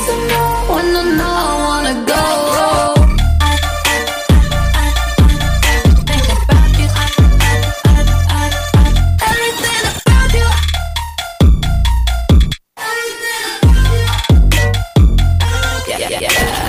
When I know I wanna go. Think about you. Everything about you. Yeah.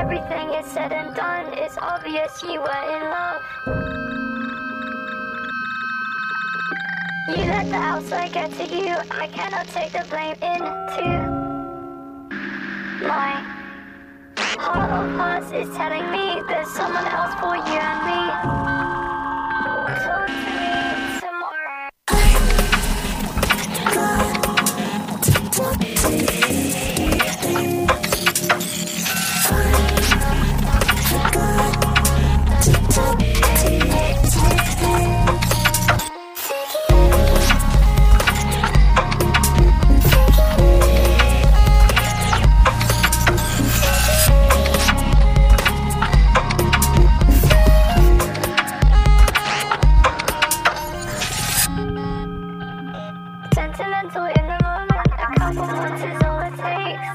everything is said and done, it's obvious you were in love. You let the outside get to you, I cannot take the blame into my heart of hearts is telling me there's someone else for you and me. Talk to me tomorrow. Sentimental in the moment, a couple months is all it takes.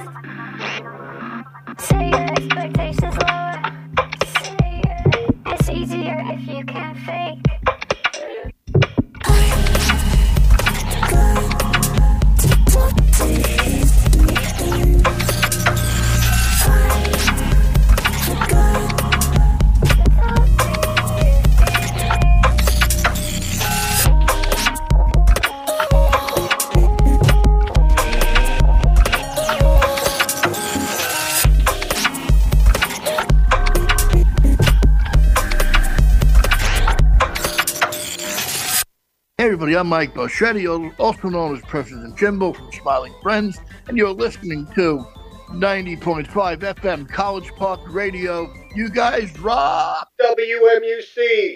Say your expectations lower. Say it's easier if you can fake. Hey everybody, I'm Mike Boschetti, also known as President Jimbo from Smiling Friends, and you're listening to 90.5 FM College Park Radio. You guys rock! WMUC.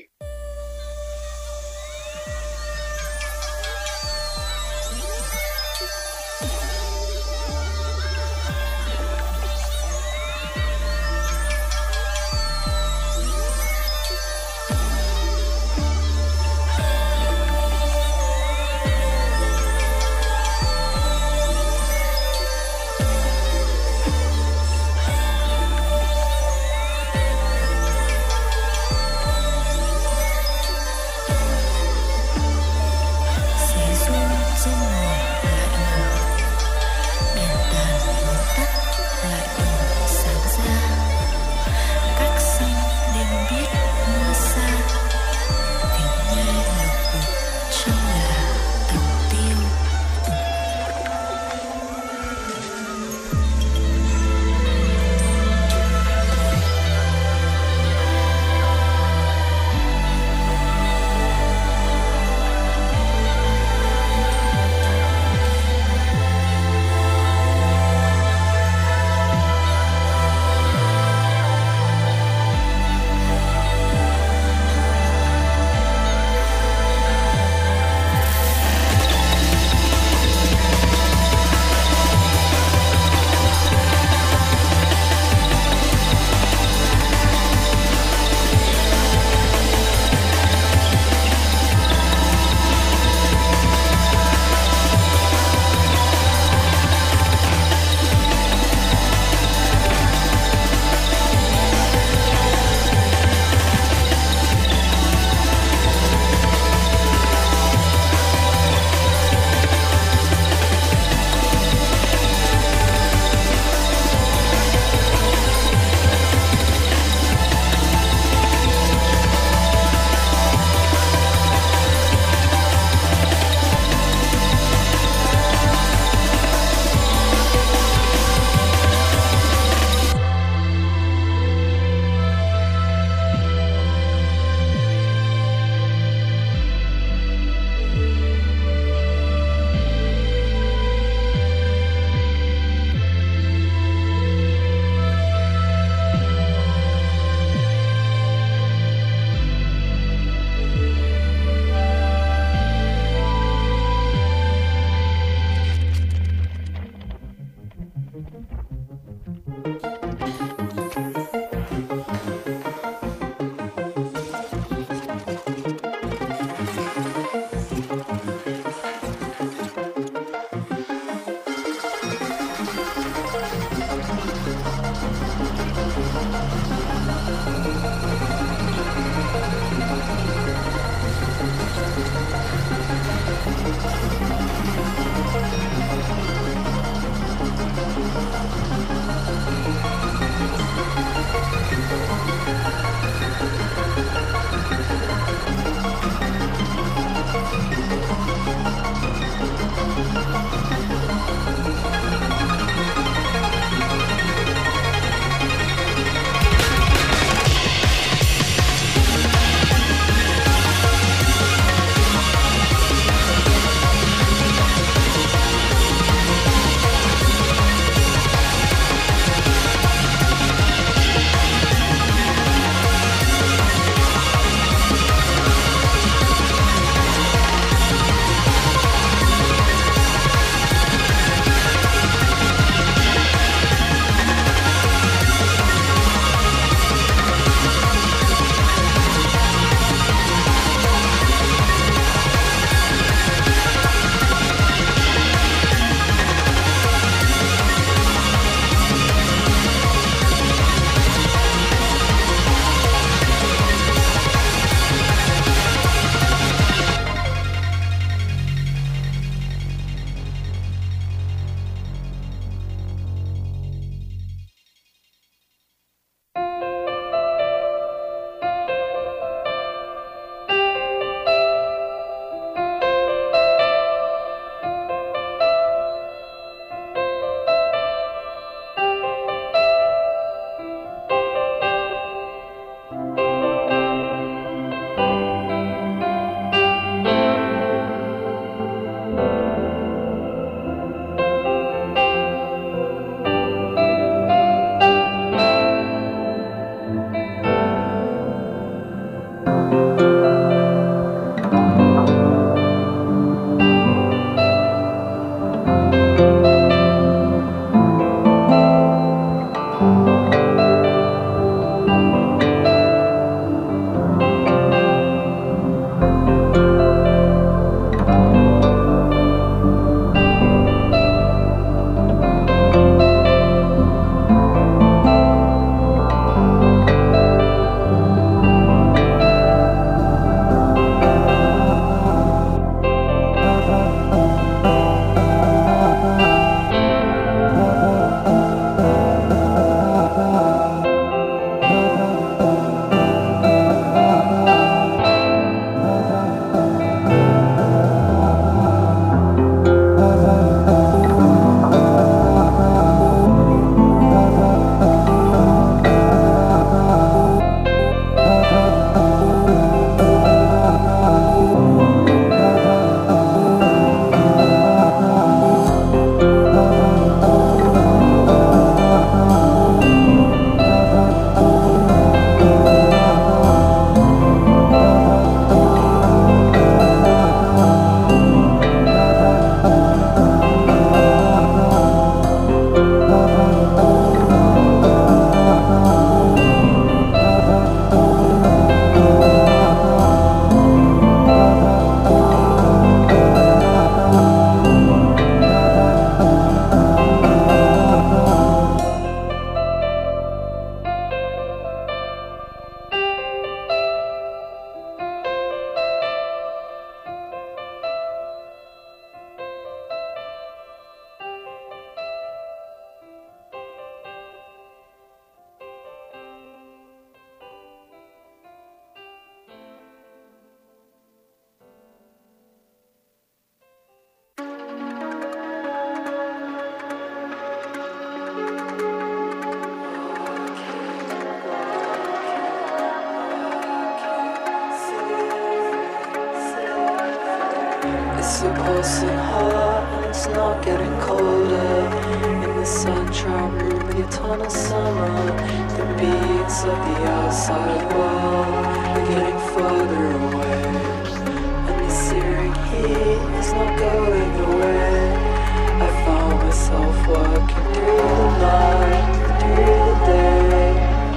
so pulsing hot, and it's not getting colder. In the sunshine room with your tunnel summer, the beats of the outside world are getting further away, and the searing heat is not going away. I found myself working through the night, through the day,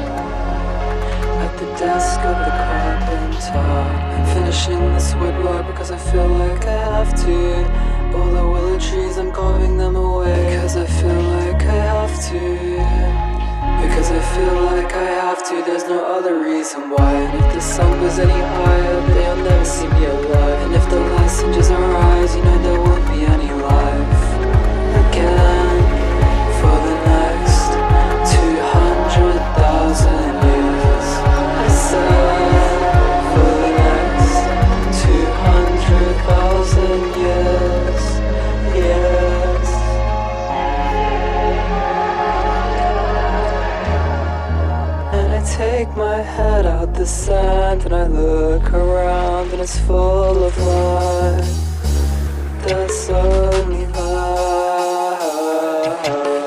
at the desk of the carpenter. I'm finishing this woodwork because I feel like I have to. All the willow trees, I'm carving them away because I feel like I have to. Because I feel like I have to, there's no other reason why. And if the sun goes any higher, they'll never see me alive. And if the light singes our eyes, you know there won't be any life again for the next 200,000 years. I said for the next 200,000 years. Yes. And I take my head out the sand and I look around and it's full of life. That's only life.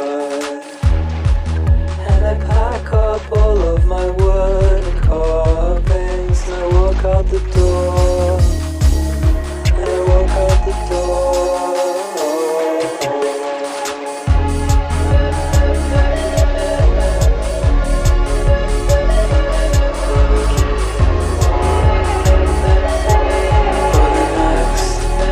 And I pack up all of my wood and carvings and I walk out the door. And I walk out the door. For the next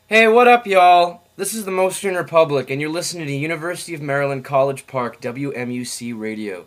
Hey, what up, y'all? This is the Mostyn Republic, and you're listening to University of Maryland College Park WMUC Radio.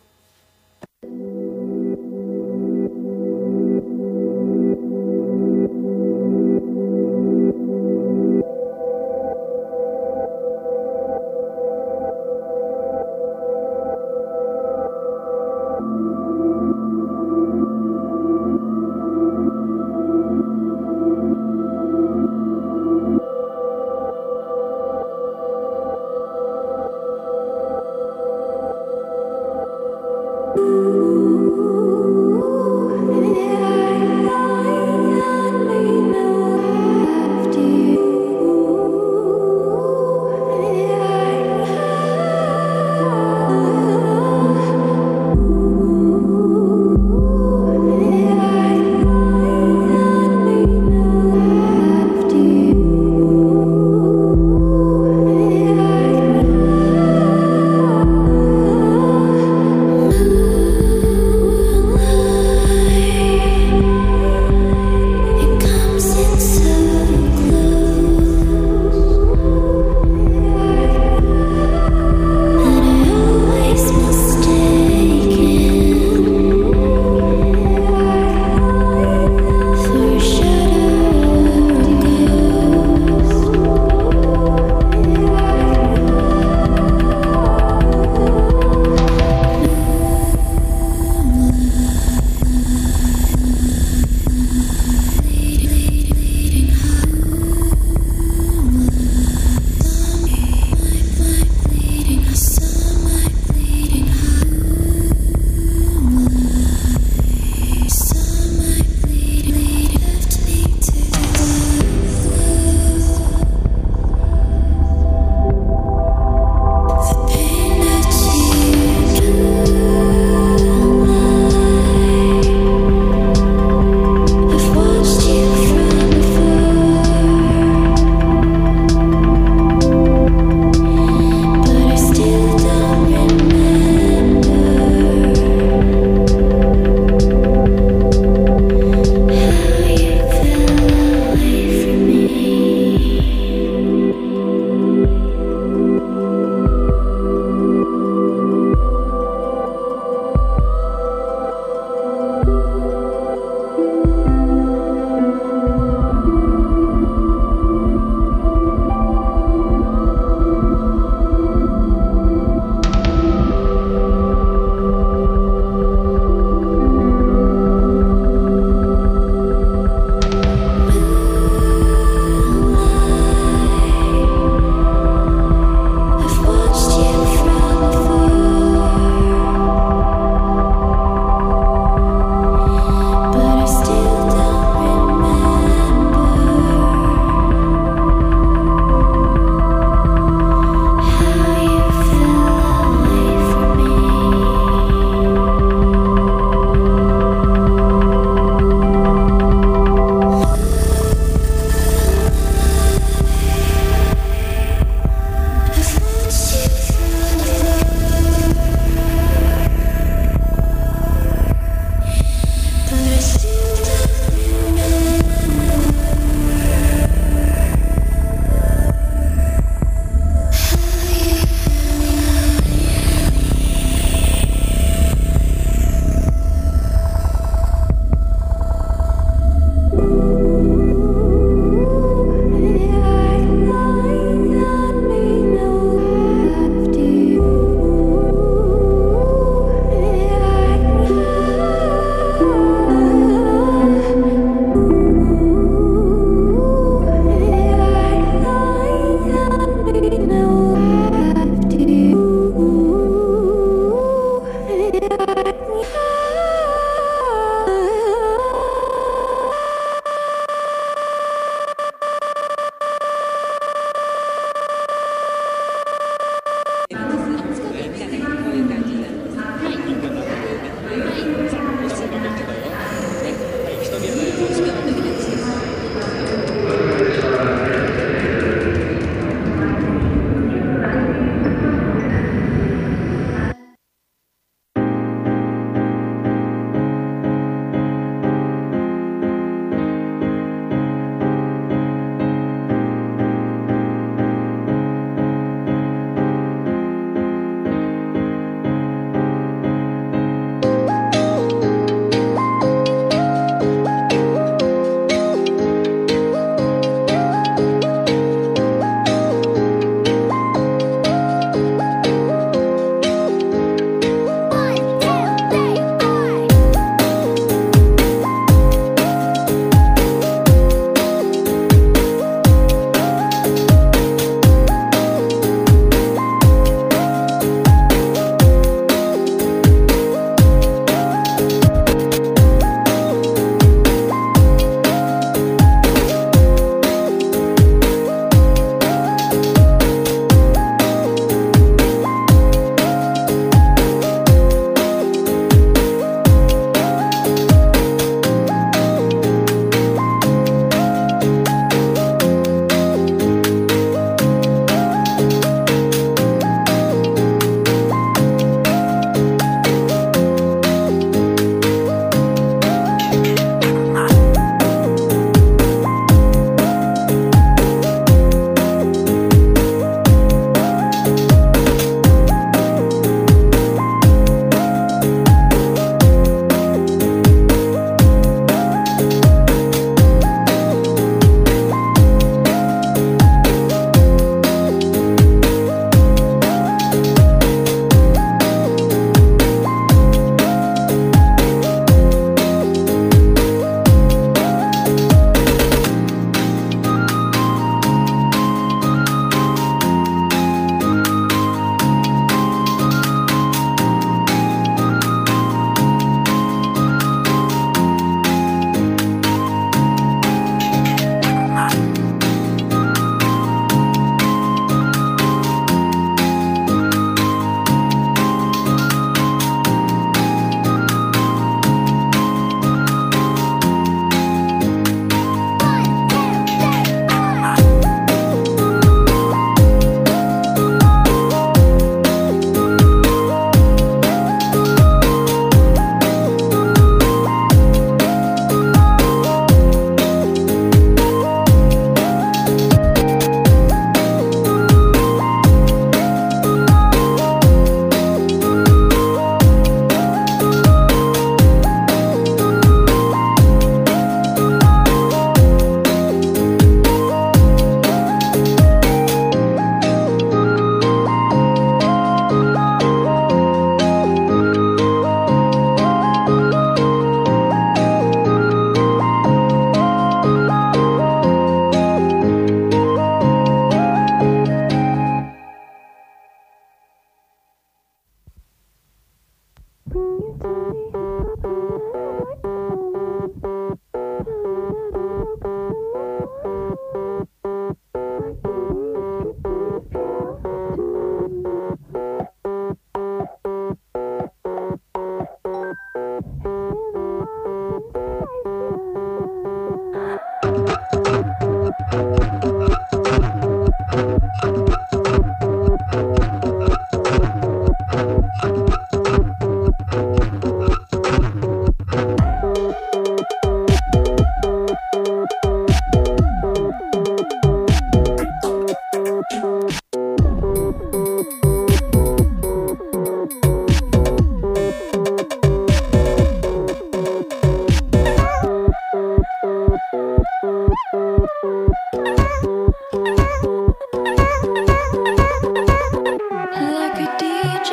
Like a DJ,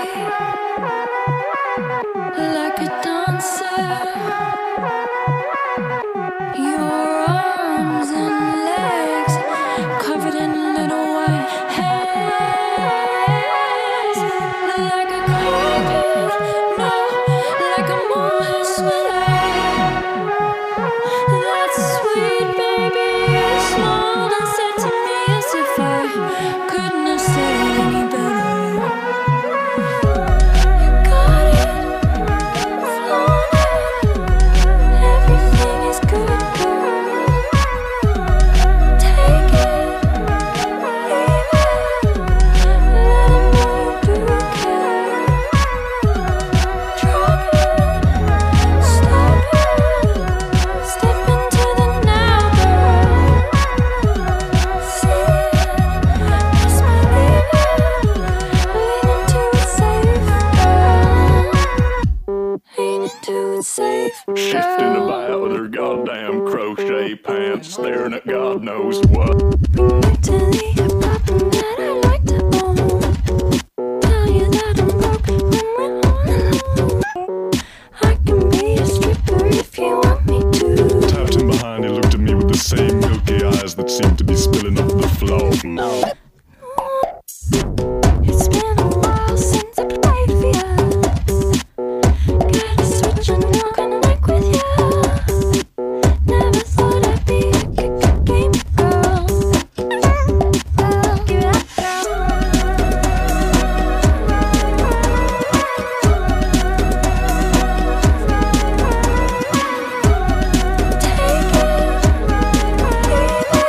like a dancer, your arms and legs covered in little white hairs, like a carpet, no, like a moss that's sweet, baby. You smiled and said to me as if I couldn't have said it any better. You got it, flown it, everything is good, girl. Take it, leave it, let 'em know you do care. Drop it, stop it, step into the now, girl. See it, just believe it, lean into it safe, girl. Lean into it safe, Shifting girl. about with her goddamn crochet pants, staring at God knows what. Bring me to the bottom that I like to own. Tell you that I'm broke when we're all alone. I can be a stripper if you want me to. Tapped him behind, he looked at me with the same milky eyes that seemed to be spilling off the floor. It's been a while since I played with ya. Gotta switch and walk on the mic with ya. Never thought I'd be a game girl. Give it up, girl. Take it, leave it,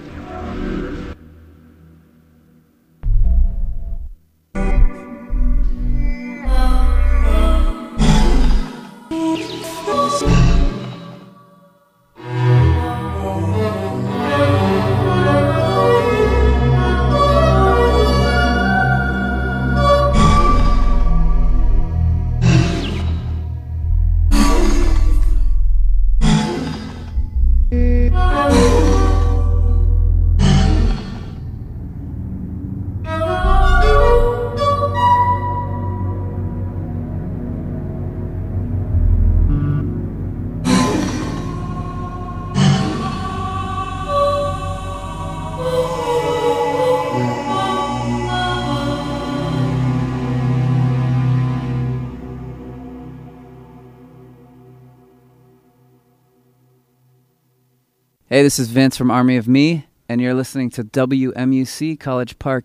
Hey, this is Vince from Army of Me, and you're listening to WMUC College Park.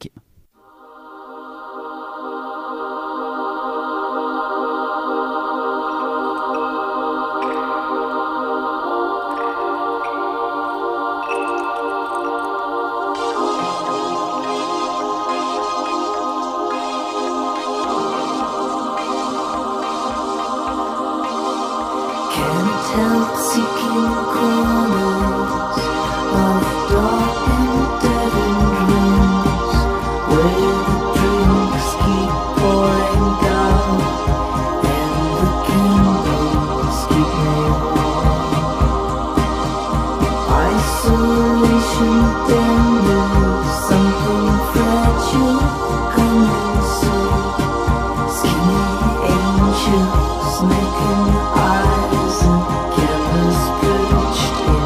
Can't help seeking corners of dark and deadened rooms where the drinks keep pouring down and the candles keep me warm. Isolation dandles, something fragile coming soon. Skinny angels making eyes and candles perched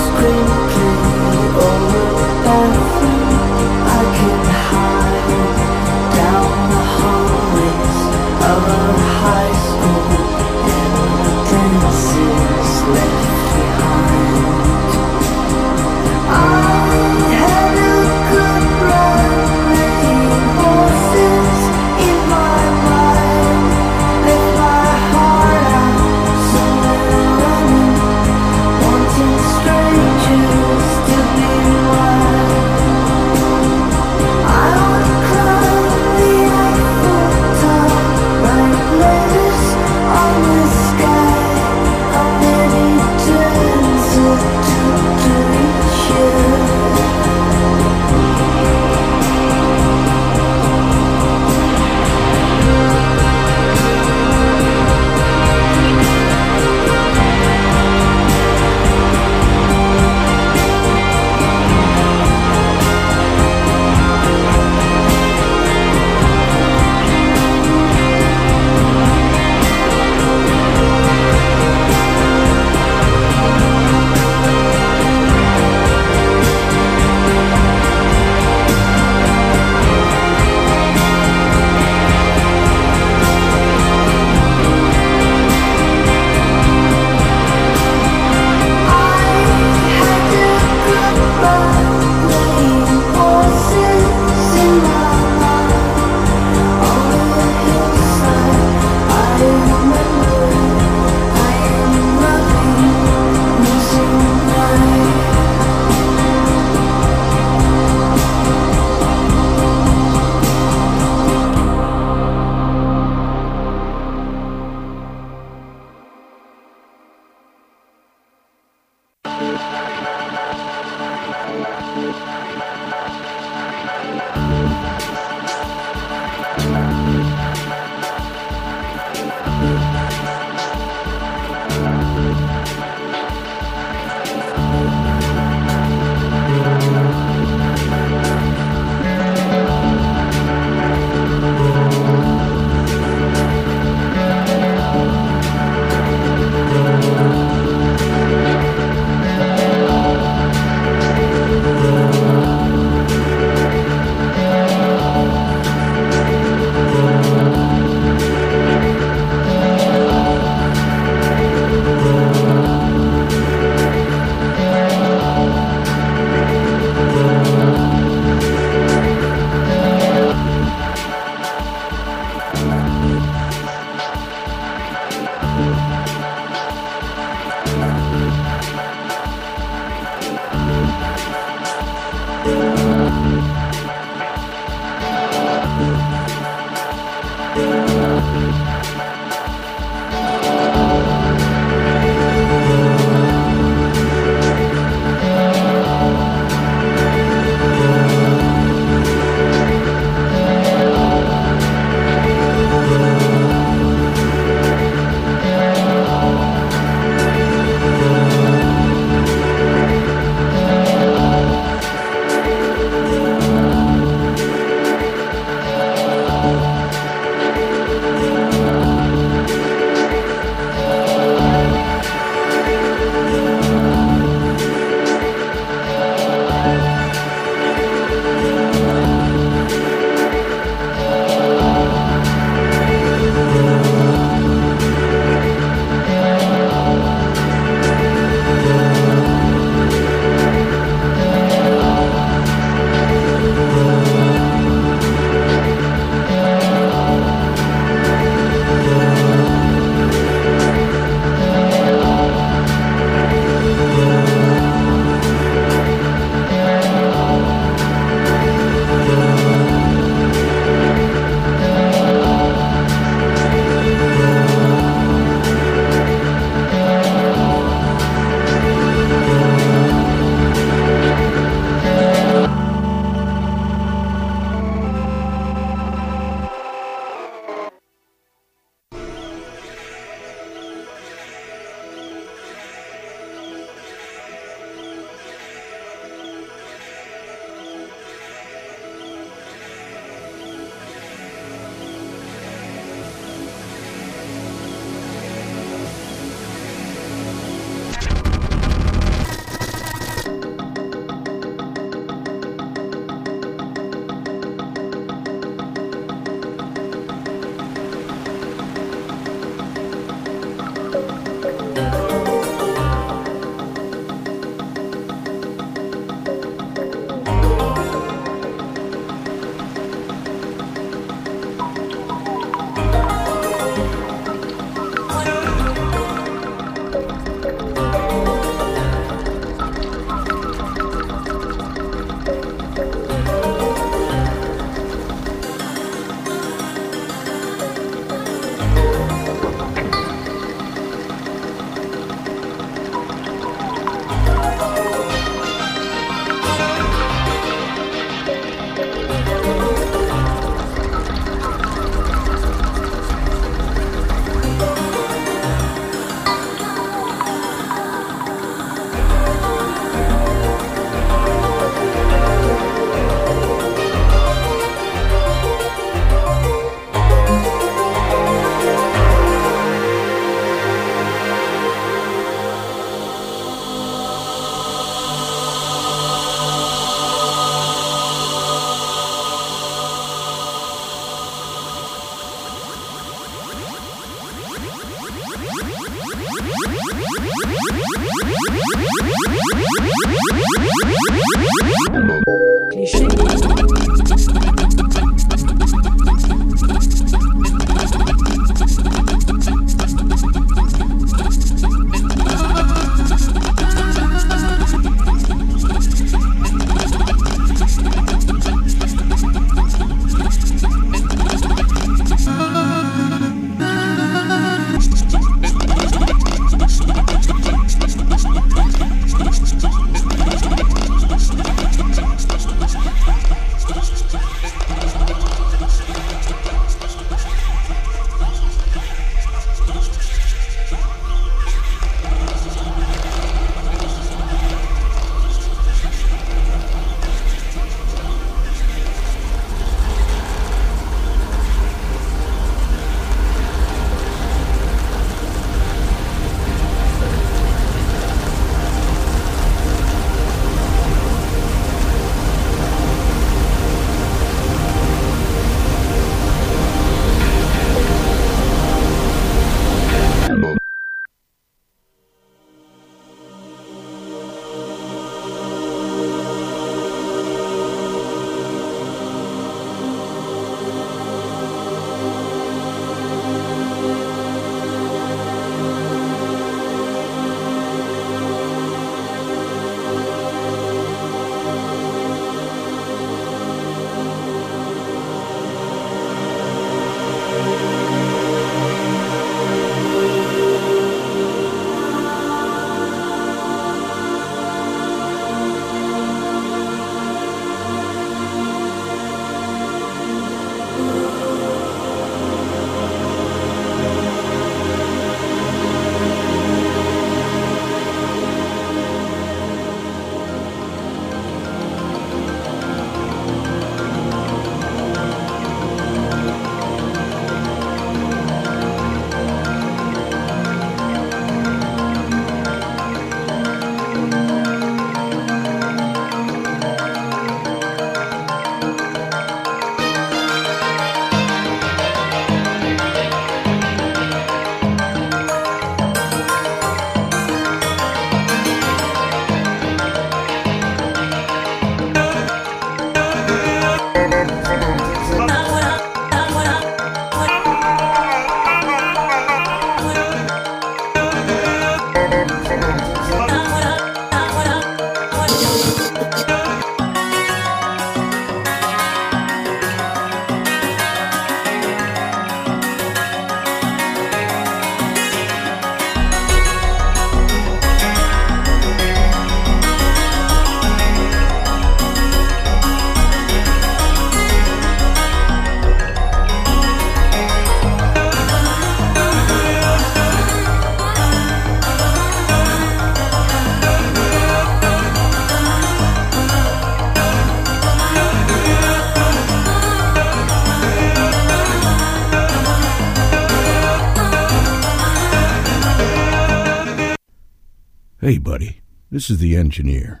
Hey, buddy, this is the engineer.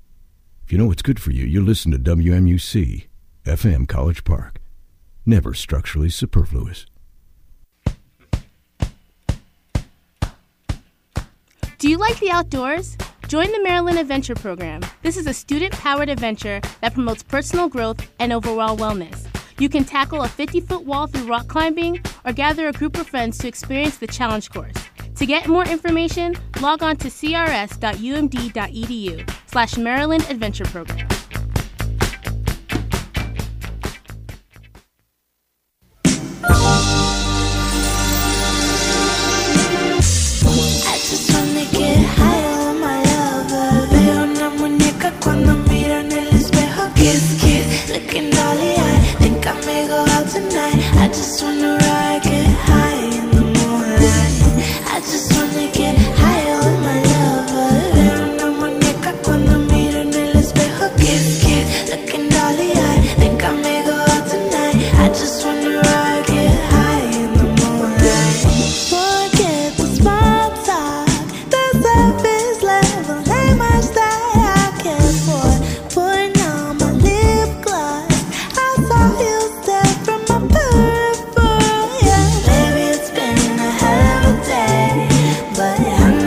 If you know what's good for you, you listen to WMUC, FM College Park. Never structurally superfluous. Do you like the outdoors? Join the Maryland Adventure Program. This is a student-powered adventure that promotes personal growth and overall wellness. You can tackle a 50-foot wall through rock climbing or gather a group of friends to experience the challenge course. To get more information, log on to crs.umd.edu/Maryland Adventure Program. I just wanna get high on my lover. Veo una muñeca cuando miro en el espejo. Kiss, kiss, looking dolly-eyed. Think I may go out tonight. I just wanna ride, get high in the moonlight. I just wanna get high on my lover. Veo una muñeca cuando miro en el espejo. Kiss, kiss, looking dolly-eyed. Think I may go out tonight. I just wanna ride, get high in the moonlight. Forget the small talk. The surface level ain't much that I care for. Putting on my lip gloss. I saw you step from my peripheral. Yeah, baby, it's been a hell of a day, but I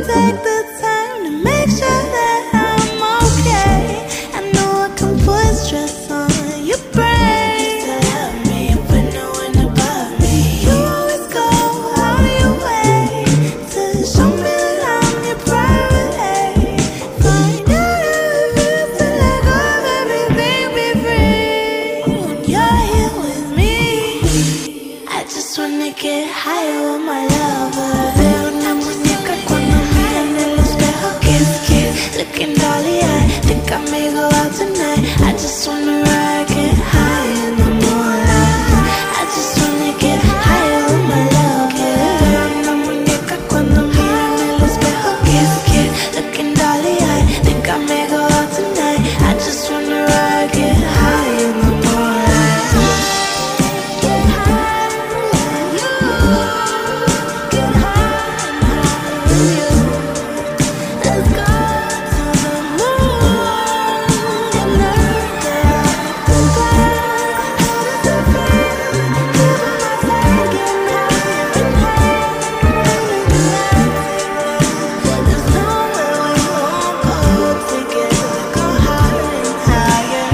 take the time to make sure that I'm okay. I know I can put stress on your brain. You still love me, but no one above me. You always go out of your way to show me that I'm your priority. Find out how it feels to let go of everything, be free. When you're here with me, I just wanna get higher with my lover. Veo una muñeca cuando mira en el espejo. Kiss, kiss, looking dolly eye. Think I may go out tonight. I just wanna ride, get high in the moonlight. I just wanna get higher with my lover. Veo una muñeca cuando mira en el espejo. Kiss, kiss, looking dolly eye. Think I may go out tonight. I just wanna ride, get high in the moonlight. Get high with you. Get high with you. Let's go to the moon. Get nervous. The clouds, how does it feel? Keep on my side, getting higher and higher. There's nowhere we won't go together. Go higher and higher.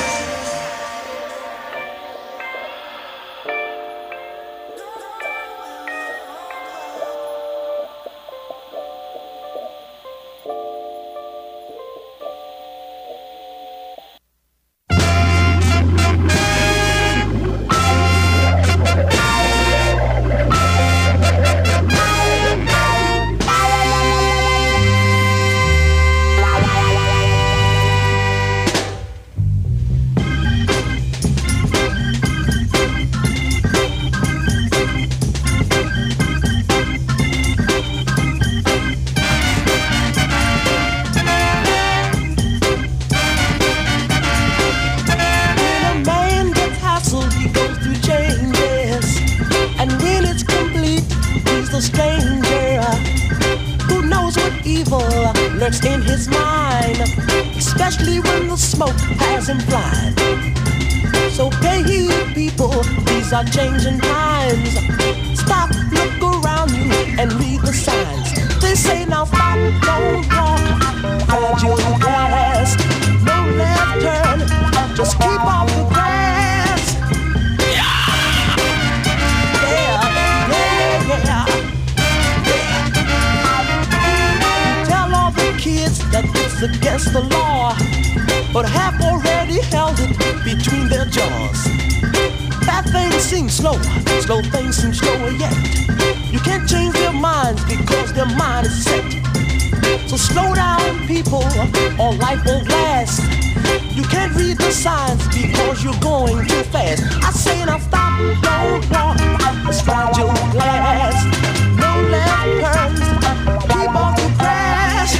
When a man gets hassled, he goes through changes. And when it's complete, he's the stranger who knows what evil lurks in his mind, especially when the smoke has him blind. So pay heed, people, these are changing times. Stop, look around you, and read the signs. They say now stop, don't walk, hold your glass. No left turn, just keep off the grass. Yeah, yeah, yeah. Tell all the kids that it's against the law, but have already held it between their jaws. Bad things seem slow, slow things seem slower yet. You can't change their minds because their mind is set. So slow down, people, or life won't last. You can't read the signs because you're going too fast. I say now stop, don't walk, slide your glass. No left turns, keep off the grass.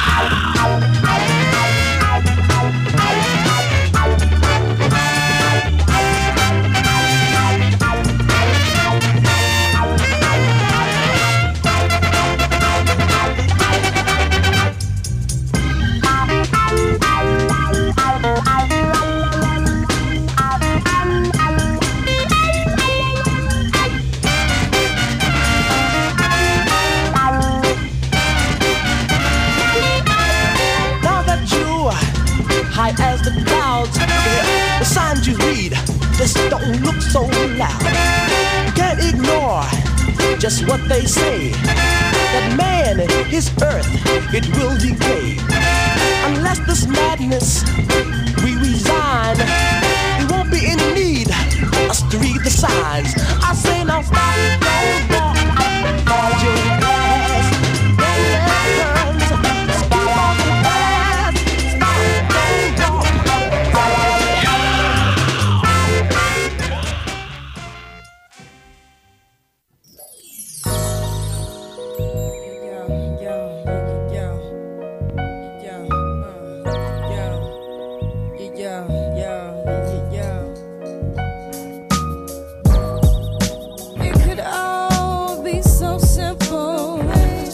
Now that you high as the clouds, the signs you read just don't look so loud. You can't ignore just what they say, that man, his earth, it will decay. Unless this madness we resign, we won't be in need us to read the signs. I say